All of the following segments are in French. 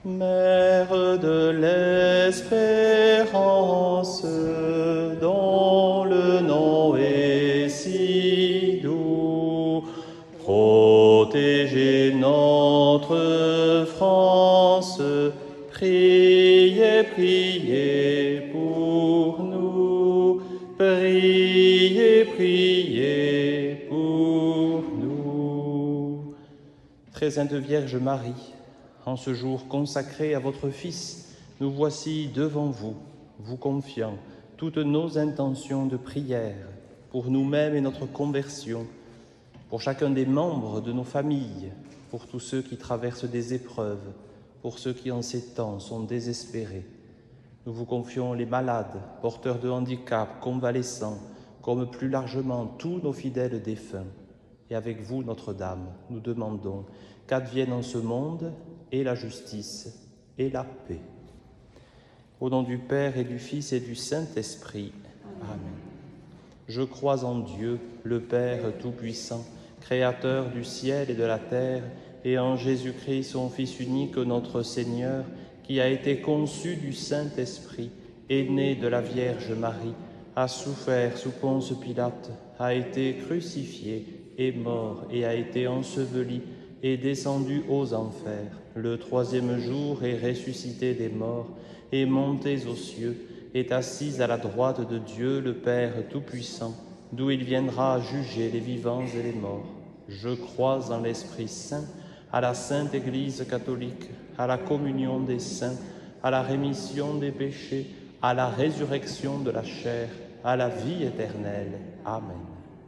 Mère de l'espérance, dont le nom est si doux, protégez notre France, priez, priez pour nous, priez, priez pour nous. Très Sainte Vierge Marie, en ce jour consacré à votre Fils, nous voici devant vous, vous confiant toutes nos intentions de prière pour nous-mêmes et notre conversion, pour chacun des membres de nos familles, pour tous ceux qui traversent des épreuves, pour ceux qui en ces temps sont désespérés. Nous vous confions les malades, porteurs de handicap, convalescents, comme plus largement tous nos fidèles défunts. Et avec vous, Notre-Dame, nous demandons qu'advienne en ce monde et la justice et la paix. Au nom du Père et du Fils et du Saint-Esprit. Amen. Je crois en Dieu, le Père Tout-Puissant, Créateur du ciel et de la terre, et en Jésus-Christ, son Fils unique, notre Seigneur, qui a été conçu du Saint-Esprit, est né de la Vierge Marie, a souffert sous Ponce Pilate, a été crucifié, est mort et a été enseveli, est descendu aux enfers. Le troisième jour est ressuscité des morts, est monté aux cieux, est assis à la droite de Dieu le Père Tout-Puissant, d'où il viendra juger les vivants et les morts. Je crois en l'Esprit Saint, à la Sainte Église catholique, à la communion des saints, à la rémission des péchés, à la résurrection de la chair, à la vie éternelle. Amen.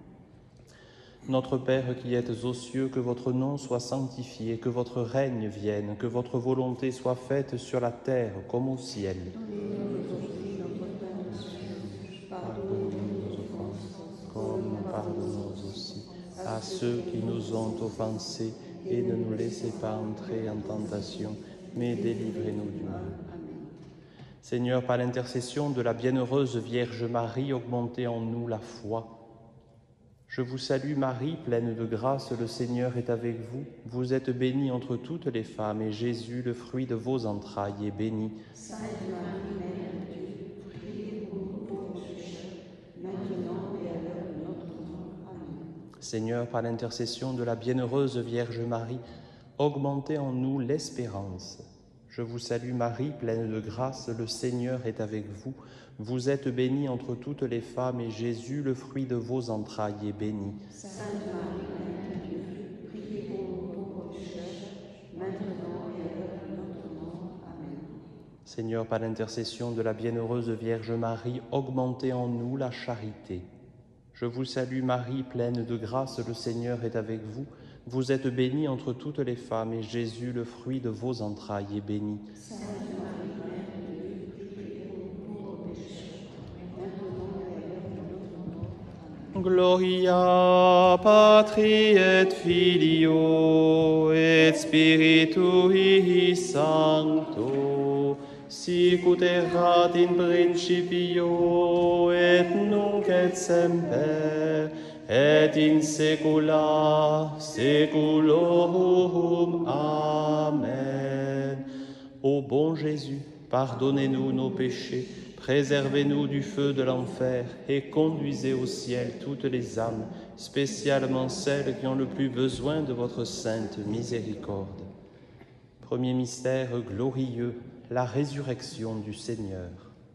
Notre Père qui êtes aux cieux, que votre nom soit sanctifié, que votre règne vienne, que votre volonté soit faite sur la terre comme au ciel. Donnez-nous aujourd'hui notre pain quotidien. Pardonnez-nous nos offenses, Comme nous pardonnons aussi à ceux qui nous ont offensés, et ne nous laissez pas entrer en tentation, mais délivrez-nous du mal. Seigneur, par l'intercession de la bienheureuse Vierge Marie, augmentez en nous la foi. Je vous salue Marie, pleine de grâce, le Seigneur est avec vous. Vous êtes bénie entre toutes les femmes, et Jésus, le fruit de vos entrailles, est béni. Sainte Marie, Mère de Dieu, priez pour nous pauvres pécheurs, maintenant et à l'heure de notre mort. Amen. Seigneur, par l'intercession de la bienheureuse Vierge Marie, augmentez en nous l'espérance. Je vous salue Marie, pleine de grâce, le Seigneur est avec vous. Vous êtes bénie entre toutes les femmes, et Jésus, le fruit de vos entrailles, est béni. Sainte Marie, Mère de Dieu, priez pour nous pauvres pécheurs, maintenant et à l'heure de notre mort. Amen. Seigneur, par l'intercession de la bienheureuse Vierge Marie, augmentez en nous la charité. Je vous salue Marie, pleine de grâce, le Seigneur est avec vous. Vous êtes bénie entre toutes les femmes, et Jésus, le fruit de vos entrailles, est béni. Sainte Marie, Mère de Dieu, priez pour nous pauvres pécheurs, maintenant et à l'heure de notre mort. Amen. Gloria Patri et Filio et Spiritui Sancto, sic ut erat in principio et nunc et semper et in saecula saeculorum. Amen. Ô bon Jésus, pardonnez-nous nos péchés, préservez-nous du feu de l'enfer et conduisez au ciel toutes les âmes, spécialement celles qui ont le plus besoin de votre sainte miséricorde. Premier mystère glorieux, la résurrection du Seigneur.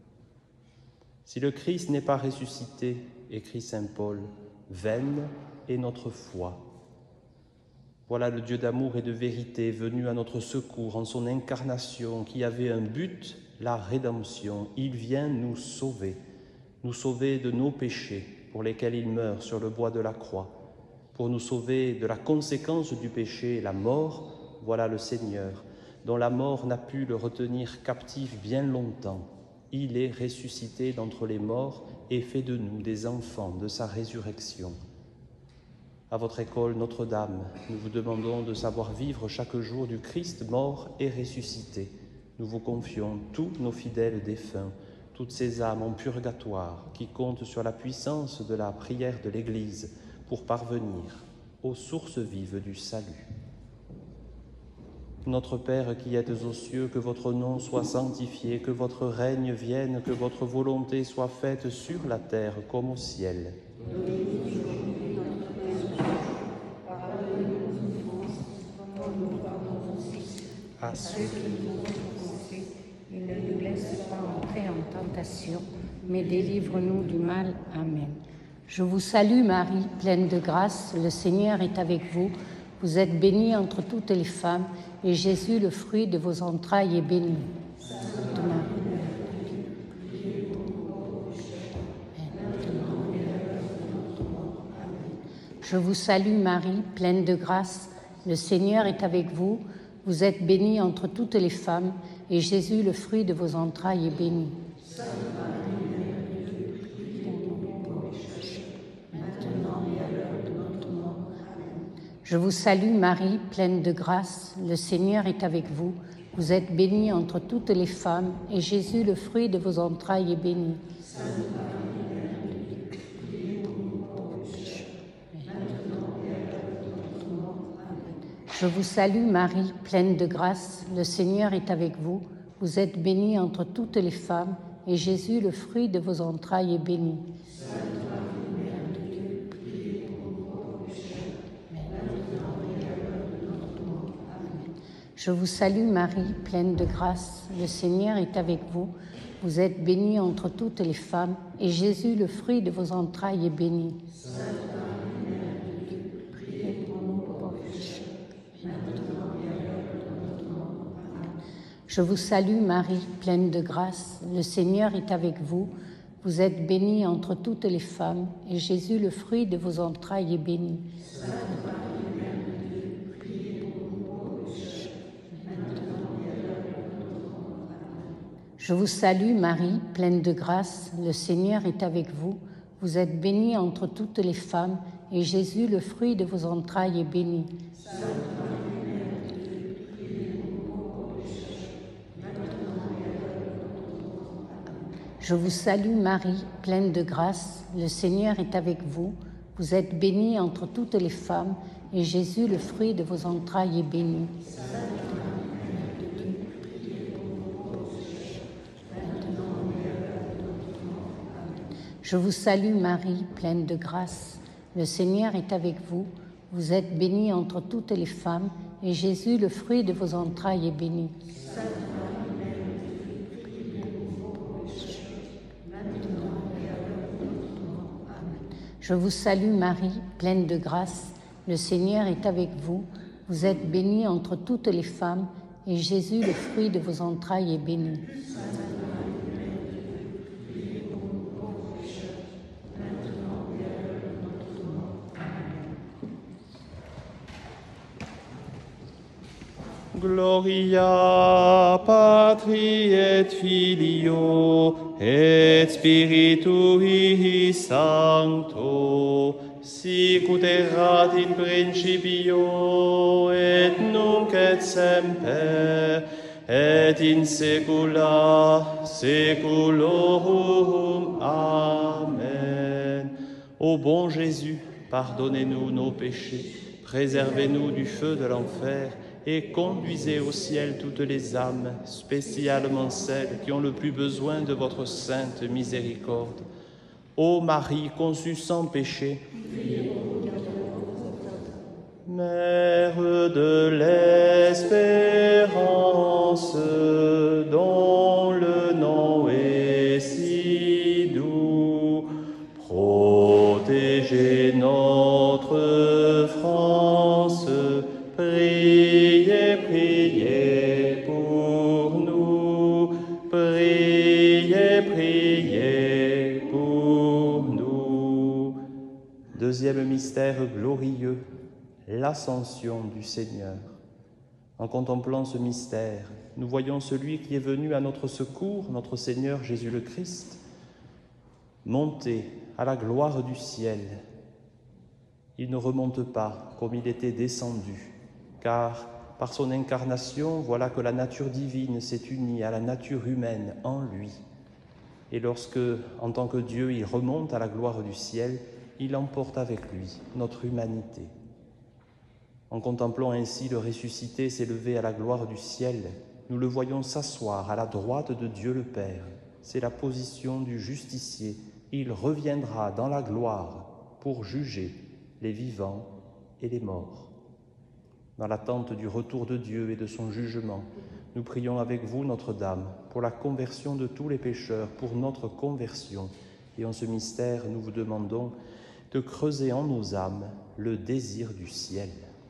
Si le Christ n'est pas ressuscité, écrit saint Paul, vaine est notre foi. Voilà le Dieu d'amour et de vérité venu à notre secours en son incarnation qui avait un but, la rédemption. Il vient nous sauver de nos péchés pour lesquels il meurt sur le bois de la croix, pour nous sauver de la conséquence du péché, la mort. Voilà le Seigneur, dont la mort n'a pu le retenir captif bien longtemps. Il est ressuscité d'entre les morts et fait de nous des enfants de sa résurrection. À votre école Notre-Dame, nous vous demandons de savoir vivre chaque jour du Christ mort et ressuscité. Nous vous confions tous nos fidèles défunts, toutes ces âmes en purgatoire qui comptent sur la puissance de la prière de l'Église pour parvenir aux sources vives du salut. Notre Père qui êtes aux cieux, que votre nom soit sanctifié, que votre règne vienne, que votre volonté soit faite sur la terre comme au ciel. Donnez-nous aujourd'hui notre pain de ce jour. Pardonnez-nous nos offenses, comme nous pardonnons aussi à ceux qui nous ont offensés. Et ne nous laisse pas entrer en tentation, mais délivre-nous du mal. Amen. Je vous salue Marie, pleine de grâce, le Seigneur est avec vous. Vous êtes bénie entre toutes les femmes, et Jésus, le fruit de vos entrailles, est béni. Sainte Marie, je vous salue Marie, pleine de grâce, le Seigneur est avec vous. Vous êtes bénie entre toutes les femmes, et Jésus, le fruit de vos entrailles, est béni. Je vous salue Marie, pleine de grâce, le Seigneur est avec vous. Vous êtes bénie entre toutes les femmes, et Jésus, le fruit de vos entrailles, est béni. Je vous salue Marie, pleine de grâce, le Seigneur est avec vous. Vous êtes bénie entre toutes les femmes, et Jésus, le fruit de vos entrailles, est béni. Je vous salue Marie, pleine de grâce, le Seigneur est avec vous. Vous êtes bénie entre toutes les femmes, et Jésus, le fruit de vos entrailles, est béni. Je vous salue Marie, pleine de grâce, le Seigneur est avec vous. Vous êtes bénie entre toutes les femmes, et Jésus, le fruit de vos entrailles, est béni. Je vous salue Marie, pleine de grâce, le Seigneur est avec vous. Vous êtes bénie entre toutes les femmes, et Jésus, le fruit de vos entrailles, est béni. Je vous salue Marie, pleine de grâce, le Seigneur est avec vous. Vous êtes bénie entre toutes les femmes, et Jésus, le fruit de vos entrailles, est béni. Je vous salue Marie, pleine de grâce, le Seigneur est avec vous. Vous êtes bénie entre toutes les femmes, et Jésus, le fruit de vos entrailles, est béni. Je vous salue Marie, pleine de grâce, le Seigneur est avec vous. Vous êtes bénie entre toutes les femmes, et Jésus, le fruit de vos entrailles, est béni. Gloria Patri et Filio et Spiritui Sancto, sicut erat in principio et nunc et semper et in saecula saeculorum. Amen. Ô bon Jésus, pardonnez-nous nos péchés, préservez-nous du feu de l'enfer, et conduisez au ciel toutes les âmes, spécialement celles qui ont le plus besoin de votre sainte miséricorde. Ô Marie conçue sans péché, Mère de l'espérance, dont le nom est si doux, protégez notre France, priez, priez pour nous, priez, priez pour nous. Deuxième mystère glorieux, l'ascension du Seigneur. En contemplant ce mystère, nous voyons celui qui est venu à notre secours, notre Seigneur Jésus le Christ, monter à la gloire du ciel. Il ne remonte pas comme il était descendu, car par son incarnation, voilà que la nature divine s'est unie à la nature humaine en lui. Et lorsque, en tant que Dieu, il remonte à la gloire du ciel, il emporte avec lui notre humanité. En contemplant ainsi le ressuscité s'élever à la gloire du ciel, nous le voyons s'asseoir à la droite de Dieu le Père. C'est la position du justicier. Il reviendra dans la gloire pour juger les vivants et les morts. Dans l'attente du retour de Dieu et de son jugement, nous prions avec vous, Notre-Dame, pour la conversion de tous les pécheurs, pour notre conversion. Et en ce mystère, nous vous demandons de creuser en nos âmes le désir du ciel.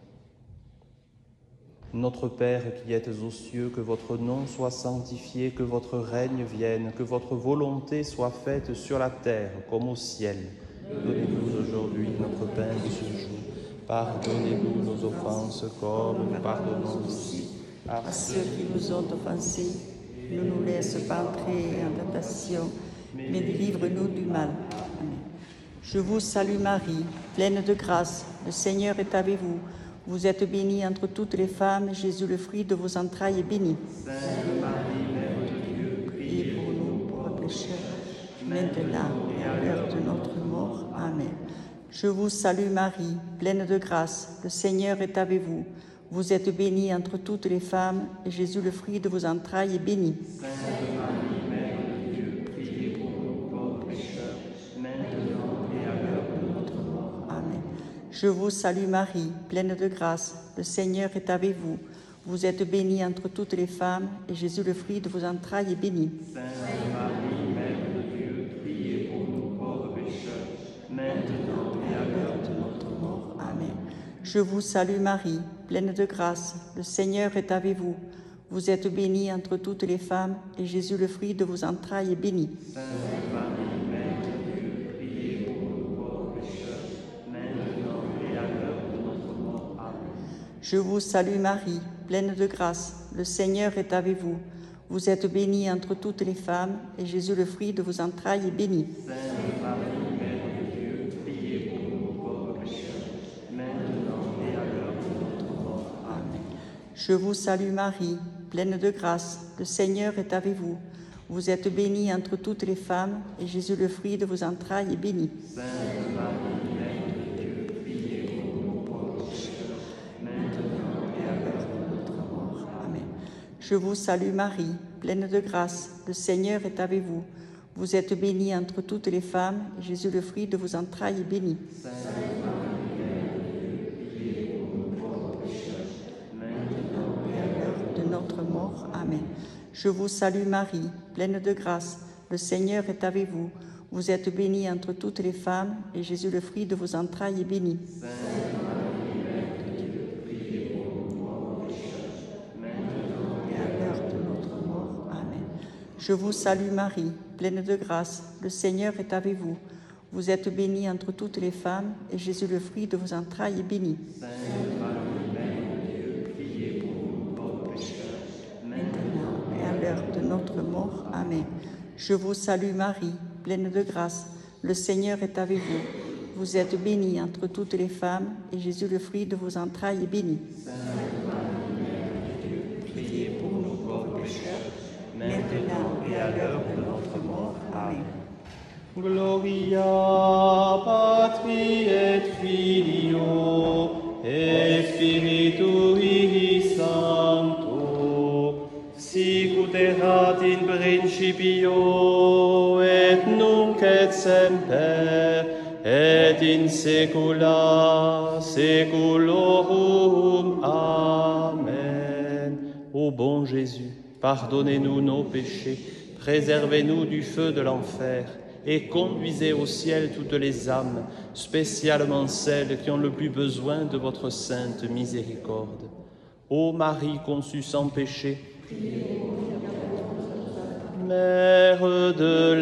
Notre Père qui êtes aux cieux, que votre nom soit sanctifié, que votre règne vienne, que votre volonté soit faite sur la terre comme au ciel. Donnez-nous aujourd'hui notre pain de ce jour. Pardonnez-nous nos offenses comme nous pardonnons aussi à ceux qui nous ont offensés. Ne nous laisse pas entrer en tentation, mais délivre-nous du mal. Amen. Je vous salue Marie, pleine de grâce, le Seigneur est avec vous. Vous êtes bénie entre toutes les femmes, et Jésus, le fruit de vos entrailles, est béni. Sainte Marie, Mère de Dieu, Priez pour nous, pauvres pécheurs, maintenant et à l'heure de notre mort. Amen. Je vous salue Marie, pleine de grâce, le Seigneur est avec vous. Vous êtes bénie entre toutes les femmes, et Jésus, le fruit de vos entrailles, est béni. Sainte Marie, Mère de Dieu, priez pour nous, pauvres pécheurs, maintenant et à l'heure de notre mort. Amen. Je vous salue Marie, pleine de grâce, le Seigneur est avec vous. Vous êtes bénie entre toutes les femmes, et Jésus, le fruit de vos entrailles, est béni. Sainte Marie, Mère de Dieu, priez pour nous, pauvres pécheurs, maintenant et à l'heure de notre mort. Amen. Je vous salue Marie, pleine de grâce, le Seigneur est avec vous. Vous êtes bénie entre toutes les femmes, et Jésus, le fruit de vos entrailles, est béni. Sainte Marie, Mère de Dieu, priez pour nous, pauvres pécheurs, maintenant et à l'heure de notre mort. Amen. Je vous salue Marie, pleine de grâce, le Seigneur est avec vous. Vous êtes bénie entre toutes les femmes, et Jésus, le fruit de vos entrailles, est béni. Sainte Marie, Mère de Dieu, priez pour nous, pauvres pécheurs, maintenant et à l'heure de notre mort. Amen. Je vous salue Marie, pleine de grâce, le Seigneur est avec vous. Vous êtes bénie entre toutes les femmes, et Jésus, le fruit de vos entrailles, est béni. Sainte Marie, Mère de Dieu, priez pour nous, pauvres pécheurs, maintenant et à l'heure de notre mort. Amen. Je vous salue Marie, pleine de grâce, le Seigneur est avec vous. Vous êtes bénie entre toutes les femmes, et Jésus, le fruit de vos entrailles, est béni. Sainte Marie, Mère de Dieu, priez pour nous, pauvres pécheurs, maintenant Et à l'heure de notre mort. Amen. Je vous salue Marie, pleine de grâce, le Seigneur est avec vous. Vous êtes bénie entre toutes les femmes, et Jésus, le fruit de vos entrailles, est béni. Sainte Marie, Mère de Dieu, priez pour nous, pauvres pécheurs, maintenant Et à l'heure de notre mort. Amen. Je vous salue Marie, pleine de grâce, le Seigneur est avec vous. Vous êtes bénie entre toutes les femmes, et Jésus, le fruit de vos entrailles, est béni. Sainte Marie, Mère de Dieu, priez pour nous, pauvres pécheurs, maintenant Et à l'heure de notre mort. Amen. Je vous salue Marie, pleine de grâce, le Seigneur est avec vous. Vous êtes bénie entre toutes les femmes, et Jésus, le fruit de vos entrailles, est béni. Sainte Marie, Mère de Dieu, priez pour nous, pauvres pécheurs, maintenant et à l'heure de notre mort. Amen. Gloria Patri et Filio et Spiritui Sancto, sicut erat in principio et nunc et semper et in saecula saeculorum. Amen. Ô bon Jésus, pardonnez-nous nos péchés, préservez-nous du feu de l'enfer et conduisez au ciel toutes les âmes, spécialement celles qui ont le plus besoin de votre sainte miséricorde. Ô Marie conçue sans péché, Mère de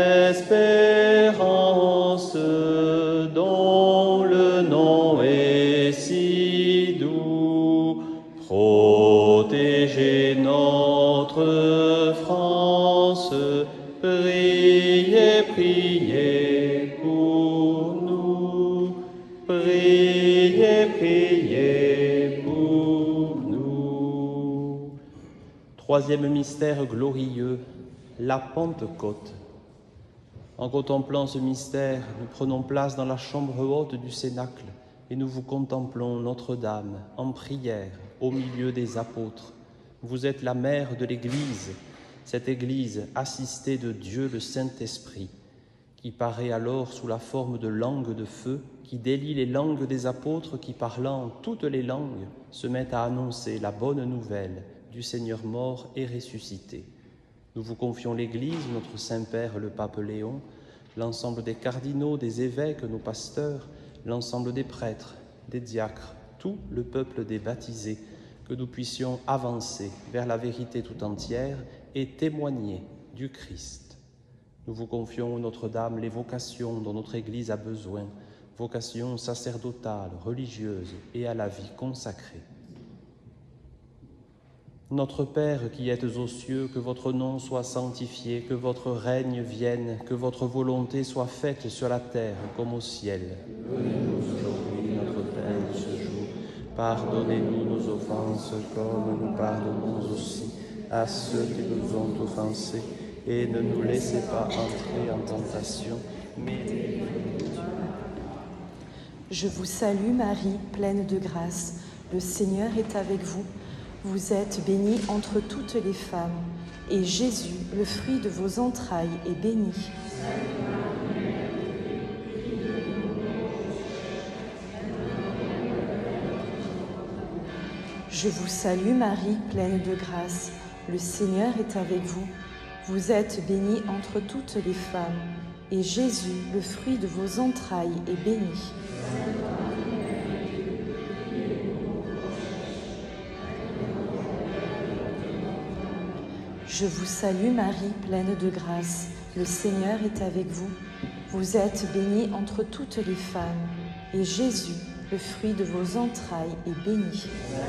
l'espérance, dont le nom est si doux, protégez notre France, priez, priez pour nous, priez, priez pour nous. Troisième mystère glorieux, la Pentecôte. En contemplant ce mystère, nous prenons place dans la chambre haute du Cénacle et nous vous contemplons, Notre-Dame, en prière, au milieu des apôtres. Vous êtes la mère de l'Église, cette Église assistée de Dieu le Saint-Esprit, qui paraît alors sous la forme de langue de feu, qui délie les langues des apôtres qui, parlant toutes les langues, se mettent à annoncer la bonne nouvelle du Seigneur mort et ressuscité. Nous vous confions l'Église, notre Saint-Père le Pape Léon, l'ensemble des cardinaux, des évêques, nos pasteurs, l'ensemble des prêtres, des diacres, tout le peuple des baptisés, que nous puissions avancer vers la vérité tout entière et témoigner du Christ. Nous vous confions, Notre-Dame, les vocations dont notre Église a besoin, vocations sacerdotales, religieuses et à la vie consacrée. Notre Père qui êtes aux cieux, que votre nom soit sanctifié, que votre règne vienne, que votre volonté soit faite sur la terre comme au ciel. Donnez-nous aujourd'hui notre pain de ce jour. Pardonnez-nous nos offenses comme nous pardonnons aussi à ceux qui nous ont offensés. Et ne nous laissez pas entrer en tentation, mais délivrez-nous du mal. Je vous salue Marie, pleine de grâce. Le Seigneur est avec vous. Vous êtes bénie entre toutes les femmes, et Jésus, le fruit de vos entrailles, est béni. Je vous salue Marie, pleine de grâce. Le Seigneur est avec vous. Vous êtes bénie entre toutes les femmes, et Jésus, le fruit de vos entrailles, est béni. Je vous salue Marie, pleine de grâce. Le Seigneur est avec vous. Vous êtes bénie entre toutes les femmes, et Jésus, le fruit de vos entrailles, est béni.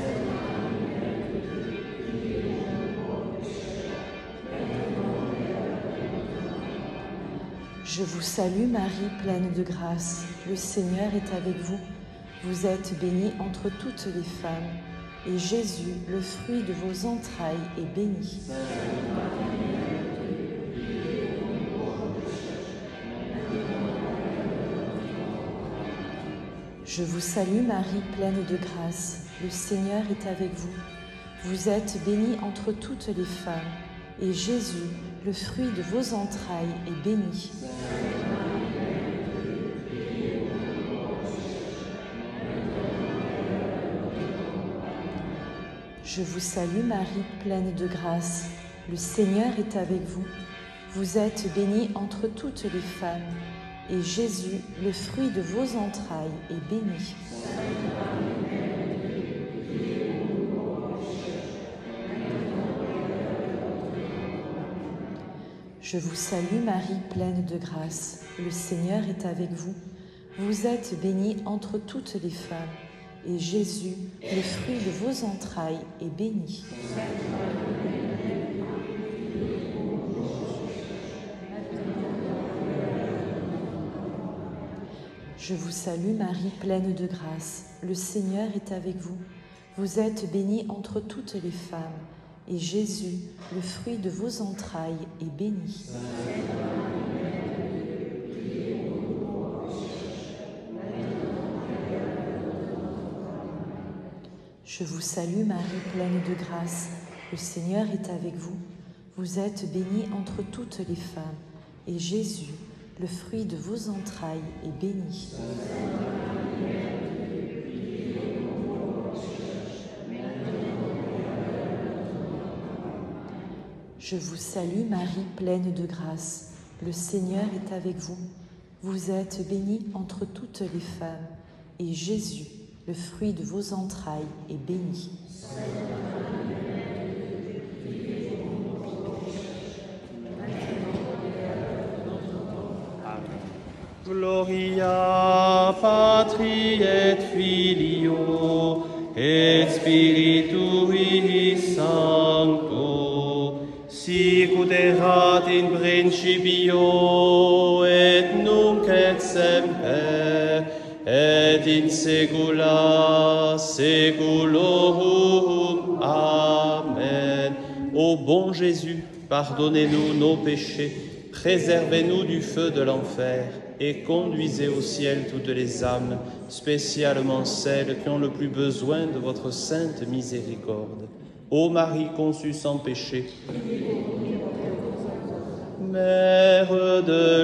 Je vous salue Marie, pleine de grâce. Le Seigneur est avec vous. Vous êtes bénie entre toutes les femmes, et Jésus, le fruit de vos entrailles, est béni. Je vous salue Marie, pleine de grâce. Le Seigneur est avec vous. Vous êtes bénie entre toutes les femmes, et Jésus, le fruit de vos entrailles, est béni. Je vous salue Marie, pleine de grâce. Le Seigneur est avec vous. Vous êtes bénie entre toutes les femmes, et Jésus, le fruit de vos entrailles, est béni. Je vous salue Marie, pleine de grâce. Le Seigneur est avec vous. Vous êtes bénie entre toutes les femmes, et Jésus, le fruit de vos entrailles, est béni. Je vous salue Marie, pleine de grâce. Le Seigneur est avec vous. Vous êtes bénie entre toutes les femmes, et Jésus, le fruit de vos entrailles, est béni. Je vous salue Marie, pleine de grâce. Le Seigneur est avec vous. Vous êtes bénie entre toutes les femmes, et Jésus, le fruit de vos entrailles, est béni. Je vous salue Marie, pleine de grâce. Le Seigneur est avec vous. Vous êtes bénie entre toutes les femmes, et Jésus, le fruit de vos entrailles, est béni. Gloria Patri et Filio et Spiritui Sancto, sicut erat in principio et nunc et semper et in saecula saeculorum. Amen. Ô bon Jésus, pardonnez-nous nos péchés, préservez-nous du feu de l'enfer, et conduisez au ciel toutes les âmes, spécialement celles qui ont le plus besoin de votre sainte miséricorde. Ô Marie conçue sans péché, Mère de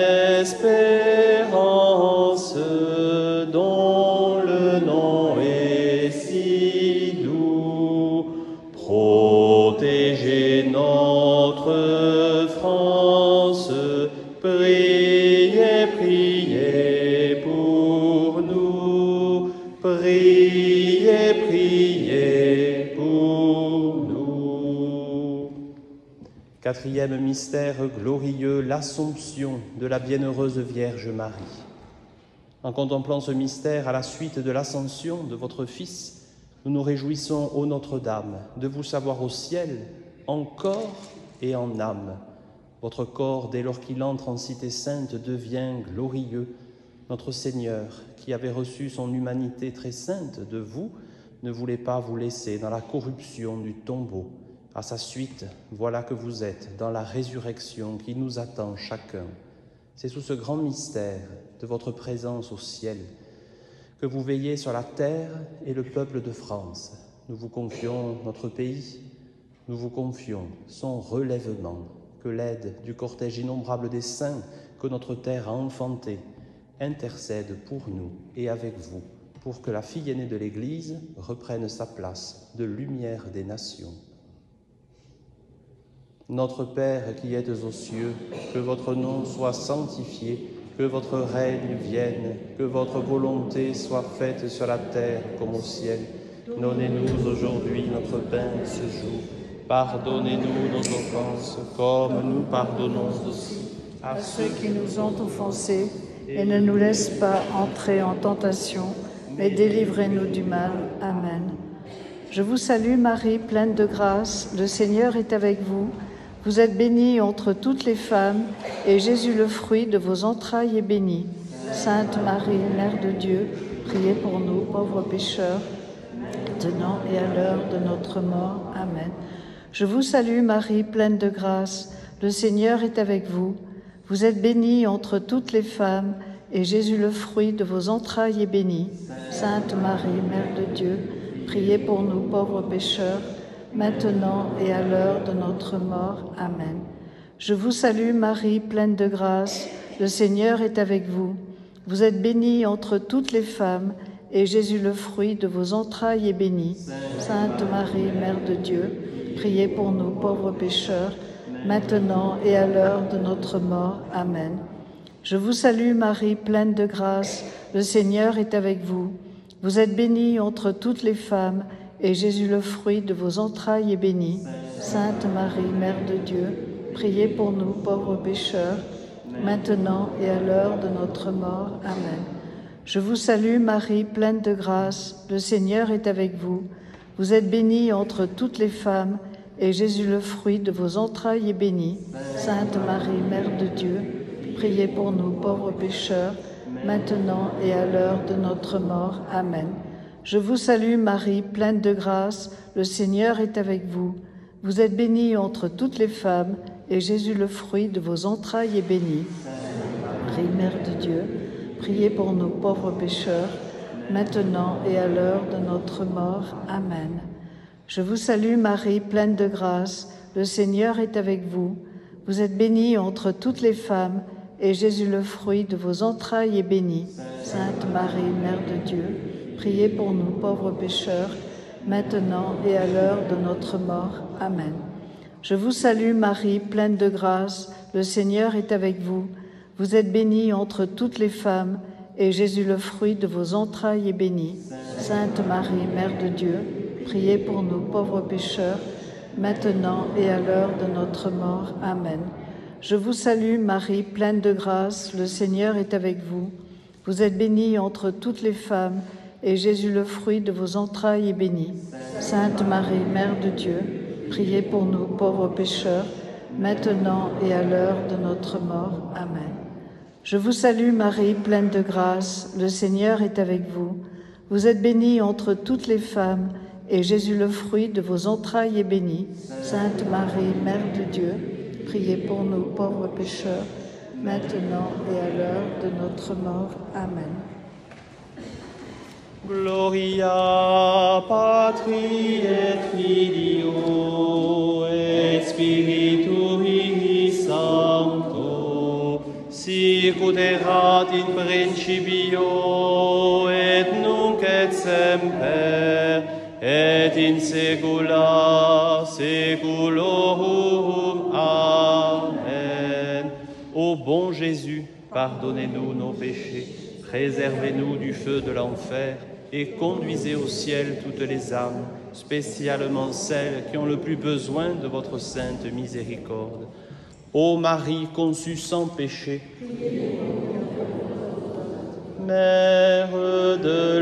l'espérance, dont le nom est si doux, protégez notre France, priez, priez pour nous, priez, priez pour nous. Quatrième mystère glorieux, l'Assomption de la Bienheureuse Vierge Marie. En contemplant ce mystère, à la suite de l'ascension de votre Fils, nous nous réjouissons, ô Notre-Dame, de vous savoir au ciel, en corps et en âme. Votre corps, dès lors qu'il entre en Cité Sainte, devient glorieux. Notre Seigneur, qui avait reçu son humanité très sainte de vous, ne voulait pas vous laisser dans la corruption du tombeau. À sa suite, voilà que vous êtes dans la résurrection qui nous attend chacun. C'est sous ce grand mystère de votre présence au ciel que vous veillez sur la terre et le peuple de France. Nous vous confions notre pays, nous vous confions son relèvement, que l'aide du cortège innombrable des saints que notre terre a enfanté intercède pour nous et avec vous, pour que la fille aînée de l'Église reprenne sa place de lumière des nations. Notre Père qui êtes aux cieux, que votre nom soit sanctifié, que votre règne vienne, que votre volonté soit faite sur la terre comme au ciel. Donnez-nous aujourd'hui notre pain de ce jour. Pardonnez-nous nos offenses, comme nous pardonnons aussi à ceux qui nous ont offensés, et ne nous laisse pas entrer en tentation, mais délivrez-nous du mal. Amen. Je vous salue Marie, pleine de grâce, le Seigneur est avec vous. Vous êtes bénie entre toutes les femmes, et Jésus, le fruit de vos entrailles, est béni. Sainte Marie, Mère de Dieu, priez pour nous, pauvres pécheurs, maintenant et à l'heure de notre mort. Amen. Je vous salue Marie, pleine de grâce, le Seigneur est avec vous. Vous êtes bénie entre toutes les femmes, et Jésus, le fruit de vos entrailles, est béni. Sainte Marie, Mère de Dieu, priez pour nous, pauvres pécheurs, maintenant et à l'heure de notre mort. Amen. Je vous salue Marie, pleine de grâce, le Seigneur est avec vous. Vous êtes bénie entre toutes les femmes, et Jésus, le fruit de vos entrailles, est béni. Sainte Marie, Mère de Dieu, priez pour nous, pauvres pécheurs, maintenant et à l'heure de notre mort. Amen. Je vous salue Marie, pleine de grâce, le Seigneur est avec vous. Vous êtes bénie entre toutes les femmes, et Jésus, le fruit de vos entrailles, est béni. Sainte Marie, Mère de Dieu, priez pour nous, pauvres pécheurs, maintenant et à l'heure de notre mort. Amen. Je vous salue Marie, pleine de grâce, le Seigneur est avec vous. Vous êtes bénie entre toutes les femmes, et Jésus, le fruit de vos entrailles, est béni. Sainte Marie, Mère de Dieu, priez pour nous, pauvres pécheurs, maintenant et à l'heure de notre mort. Amen. Je vous salue Marie, pleine de grâce, le Seigneur est avec vous. Vous êtes bénie entre toutes les femmes, et Jésus, le fruit de vos entrailles, est béni. Marie, Mère de Dieu, priez pour nous, pauvres pécheurs, maintenant et à l'heure de notre mort. Amen. Je vous salue Marie, pleine de grâce, le Seigneur est avec vous. Vous êtes bénie entre toutes les femmes, et Jésus, le fruit de vos entrailles, est béni. Sainte Marie, Mère de Dieu, priez pour nous, pauvres pécheurs, maintenant et à l'heure de notre mort. Amen. Je vous salue Marie, pleine de grâce, le Seigneur est avec vous. Vous êtes bénie entre toutes les femmes, et Jésus, le fruit de vos entrailles, est béni. Sainte Marie, Mère de Dieu, priez pour nous, pauvres pécheurs, maintenant et à l'heure de notre mort. Amen. Je vous salue Marie, pleine de grâce, le Seigneur est avec vous. Vous êtes bénie entre toutes les femmes, et Jésus, le fruit de vos entrailles, est béni. Sainte Marie, Mère de Dieu, priez pour nous, pauvres pécheurs, maintenant et à l'heure de notre mort. Amen. Je vous salue Marie, pleine de grâce, le Seigneur est avec vous. Vous êtes bénie entre toutes les femmes, et Jésus, le fruit de vos entrailles, est béni. Sainte Marie, Mère de Dieu, priez pour nous, pauvres pécheurs, maintenant et à l'heure de notre mort. Amen. Gloria Patri et Filio et Spiritui Sancto, sic ut erat in principio et nunc et semper et in saecula saeculorum. Amen. Ô bon Jésus, pardonnez-nous nos péchés, préservez-nous du feu de l'enfer et conduisez au ciel toutes les âmes, spécialement celles qui ont le plus besoin de votre sainte miséricorde. Ô Marie conçue sans péché, Mère de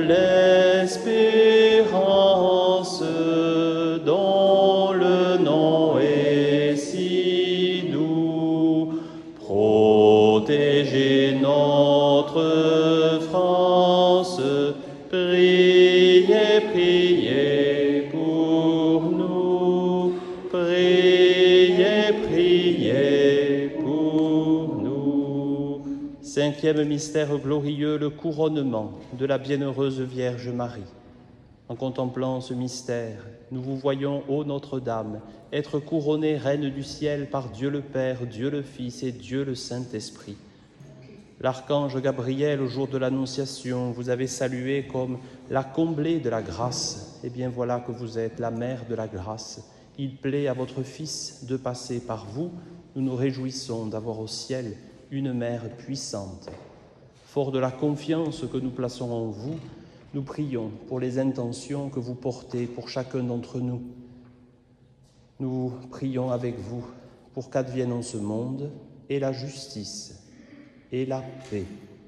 l'espérance, dont le nom est si doux, protégez notre France. Priez, priez pour nous. Priez, priez pour nous. Cinquième mystère glorieux, le couronnement de la bienheureuse Vierge Marie. En contemplant ce mystère, nous vous voyons, ô Notre-Dame, être couronnée Reine du ciel par Dieu le Père, Dieu le Fils et Dieu le Saint-Esprit. L'archange Gabriel, au jour de l'Annonciation, vous avez salué comme la comblée de la grâce. Eh bien voilà que vous êtes la mère de la grâce. Il plaît à votre Fils de passer par vous. Nous nous réjouissons d'avoir au ciel une mère puissante. Fort de la confiance que nous plaçons en vous, nous prions pour les intentions que vous portez pour chacun d'entre nous. Nous prions avec vous pour qu'advienne en ce monde et la justice et la paix.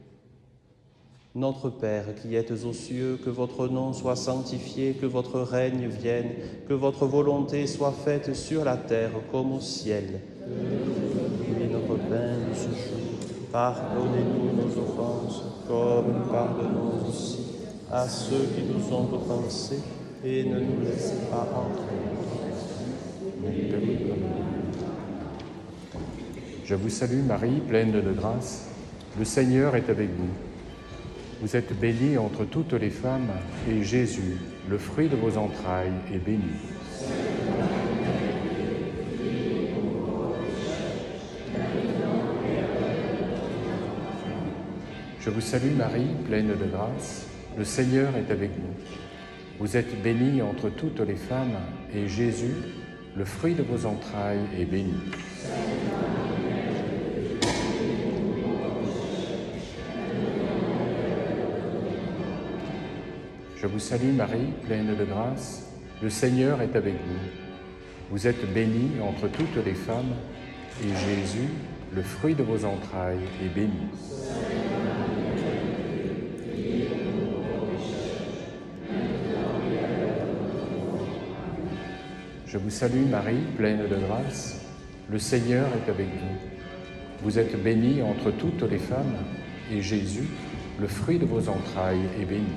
Notre Père qui êtes aux cieux, que votre nom soit sanctifié, que votre règne vienne, que votre volonté soit faite sur la terre comme au ciel. Donnez notre pain de ce jour. Pardonnez-nous nos offenses, comme nous pardonnons aussi à ceux qui nous ont offensés, et ne nous laissez pas entrer. Je vous salue Marie, pleine de grâce. Le Seigneur est avec vous. Vous êtes bénie entre toutes les femmes, et Jésus, le fruit de vos entrailles, est béni. Je vous salue Marie, pleine de grâce. Le Seigneur est avec vous. Vous êtes bénie entre toutes les femmes, et Jésus, le fruit de vos entrailles, est béni. Je vous salue Marie, pleine de grâce, le Seigneur est avec vous. Vous êtes bénie entre toutes les femmes, et Jésus, le fruit de vos entrailles, est béni. Je vous salue Marie, pleine de grâce, le Seigneur est avec vous. Vous êtes bénie entre toutes les femmes, et Jésus, le fruit de vos entrailles, est béni.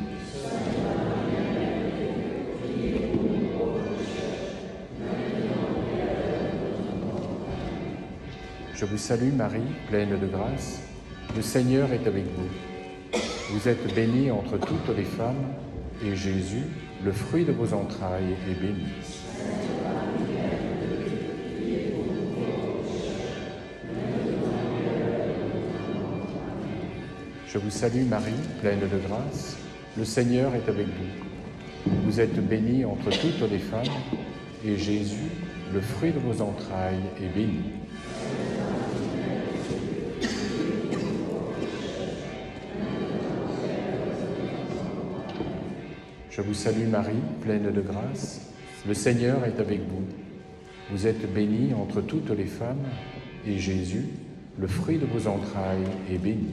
Je vous salue Marie, pleine de grâce, le Seigneur est avec vous. Vous êtes bénie entre toutes les femmes, et Jésus, le fruit de vos entrailles, est béni. Je vous salue Marie, pleine de grâce, le Seigneur est avec vous. Vous êtes bénie entre toutes les femmes, et Jésus, le fruit de vos entrailles, est béni. Je vous salue Marie, pleine de grâce, le Seigneur est avec vous. Vous êtes bénie entre toutes les femmes, et Jésus, le fruit de vos entrailles, est béni.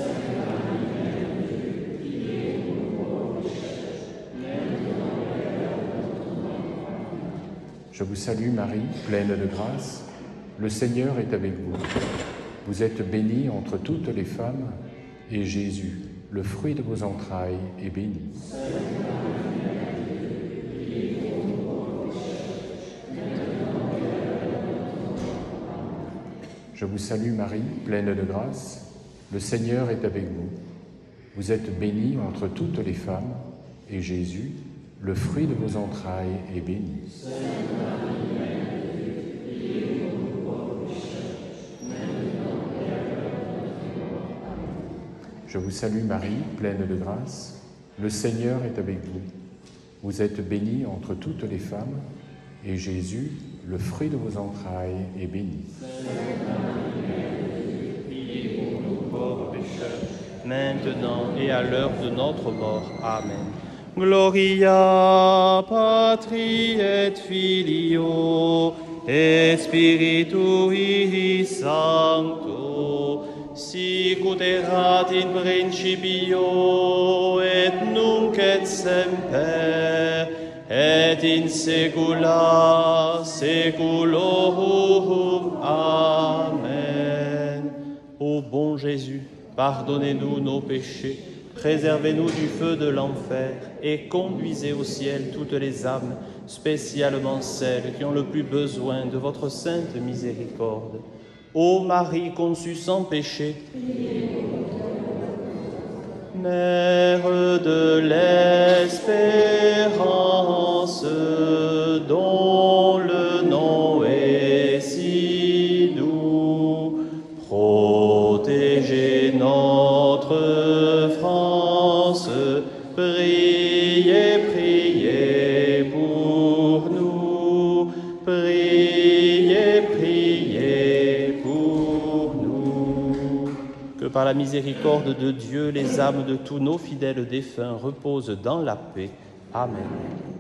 Je vous salue Marie, pleine de grâce, le Seigneur est avec vous. Vous êtes bénie entre toutes les femmes, et Jésus, le fruit de vos entrailles, est béni. Je vous salue Marie, pleine de grâce, le Seigneur est avec vous. Vous êtes bénie entre toutes les femmes, et Jésus, le fruit de vos entrailles, est béni. Je vous salue Marie, pleine de grâce, le Seigneur est avec vous. Vous êtes bénie entre toutes les femmes, et Jésus, le fruit de vos entrailles, est béni. Maintenant et à l'heure de notre mort. Amen. Gloria Patri et Filio et Spiritui Sancto, sic ut erat in principio et nunc et semper et in saecula saeculorum. Amen. Ô bon Jésus, pardonnez-nous nos péchés, préservez-nous du feu de l'enfer et conduisez au ciel toutes les âmes, spécialement celles qui ont le plus besoin de votre sainte miséricorde. Ô Marie conçue sans péché, Mère de l'espérance, dont le nom est si doux, protégez notre France, priez, priez pour nous, priez, priez pour nous. Que par la miséricorde de Dieu, les âmes de tous nos fidèles défunts reposent dans la paix. Amen.